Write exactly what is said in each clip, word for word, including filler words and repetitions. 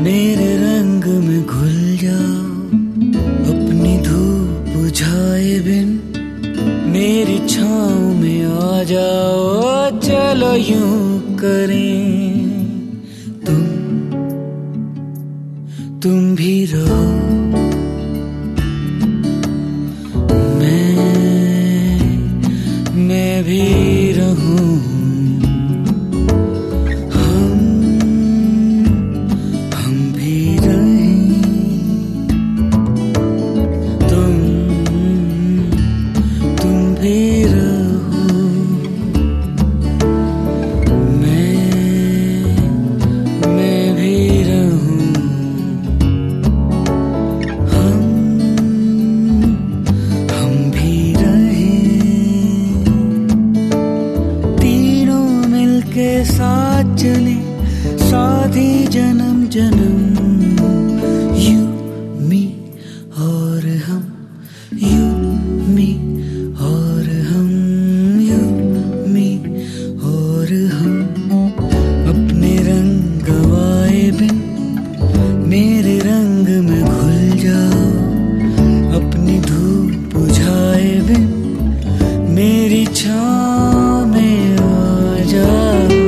मेरे रंग में घुल जाओ, अपनी धूप बुझाए बिन मेरी छाँव में आ जाओ। चलो यूं करें, तुम तुम भी रहो, मैं मैं भी रहूं। के साथ चले साथ ही जन्म जन्म, यू मी और हम, यू मी और हम, यू मी और हम। अपने रंग गवाए बिन मेरे रंग में घुल जाओ, अपनी धूप बुझाए बिन मेरी छाँव में आ जाओ।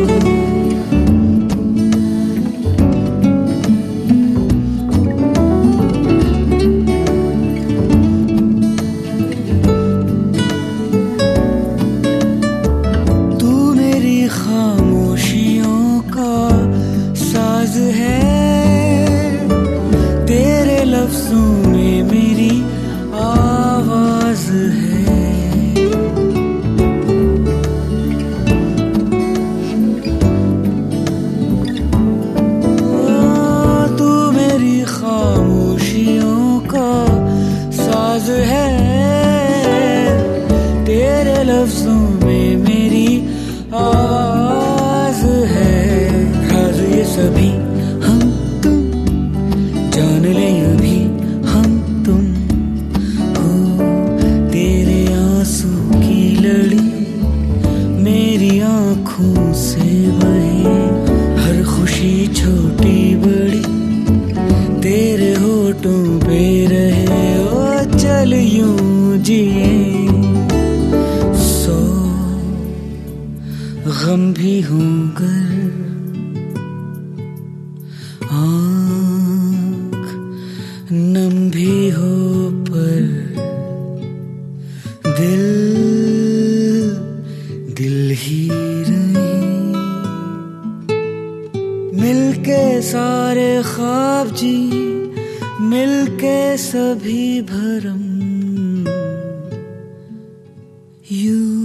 खामोशियों का साज है, तेरे लफ्जों में मेरी आवाज है। तू मेरी खामोशियों का साज है, तेरे लफ्जों में मेरी आवाज है। राज ये सभी हम तुम जान ले अभी, हम तुम हो। तेरे आंसू की लड़ी मेरी आंखों से बहे, हर खुशी छोटी बड़ी तेरे होठों पे रहे। ओ चल यूं जिए, गम भी होकर आँख नम भी हो, पर दिल दिल ही रहे। मिलके सारे ख्वाब जी, मिलके सभी भरम, यू